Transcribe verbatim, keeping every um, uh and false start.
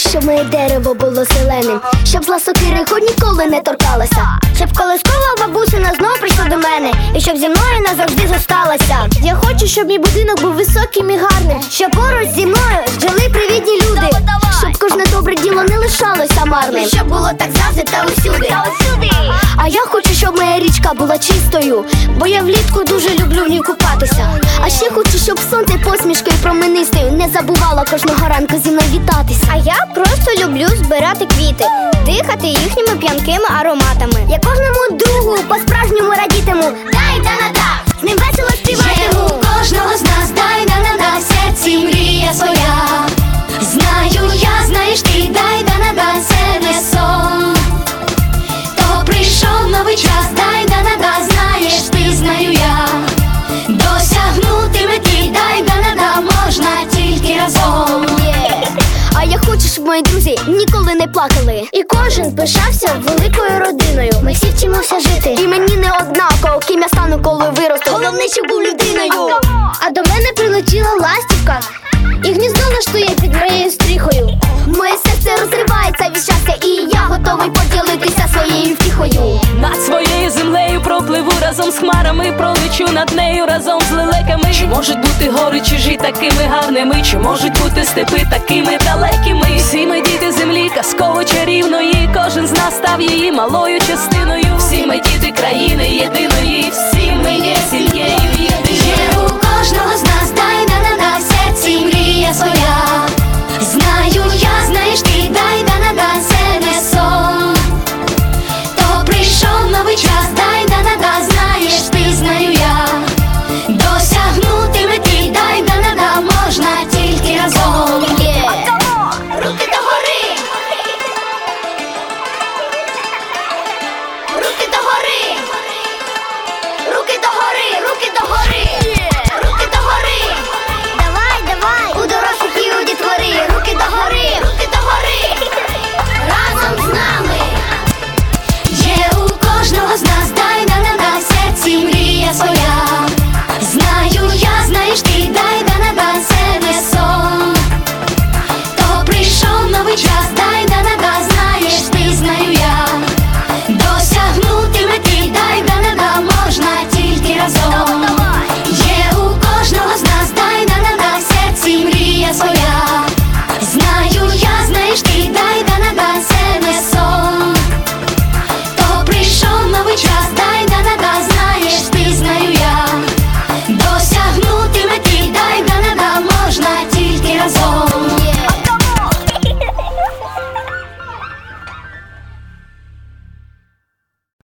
щоб моє дерево було зеленим, щоб зла сокири хоч ніколи не торкалася, щоб колискова бабусина знов прийшла до мене, і щоб зі мною назавжди зосталася. Я хочу, щоб мій будинок був високим і гарним, щоб поруч зі мною жили привітні люди, щоб кожне добре діло не лишалося марним, щоб було так завжди та усюди. А я хочу, щоб моя річка була чистою, бо я влітку дуже люблю в ній купатися. А ще хочу, щоб сонце посмішкою променистою не забувало кожного ранку зі мною вітатися. А я просто люблю збирати квіти, дихати їхніми п'янкими ароматами. Я кожному другу по-справжньому радітиму. Дай да-на-да, з ним весело співатиму. Є у кожного з нас дай да-на-да, в серці мрія своя. Знаю я, знаєш ти, дай да-на-да, це не сон. То прийшов новий час, дай да-на-да, знаєш ти, знаю я. Досягнути мети, дай да-на-да, можна тільки разом. Yeah. А я хочу, щоб мої друзі ніколи не плакали, і кожен пишався великою родиною. Ми всі вчимося жити, і мені не однаково, ким я стану, коли виросту. Головне, щоб був людиною. А до мене прилетіла ластівка і гніздо влаштує під моєю стріхою. Моє серце розривається від щастя, і я готовий поділитися своєю втіхою. Над своєю землею пропливу разом з хмарами, пролечу над нею разом з лелеками. Чи можуть бути гори чужі такими гарними, чи можуть бути степи такими далекими? Всі ми діти землі казково чарівної, кожен з нас став її малою частиною. Всі ми діти країни єдиної, всі ми є сім'єю.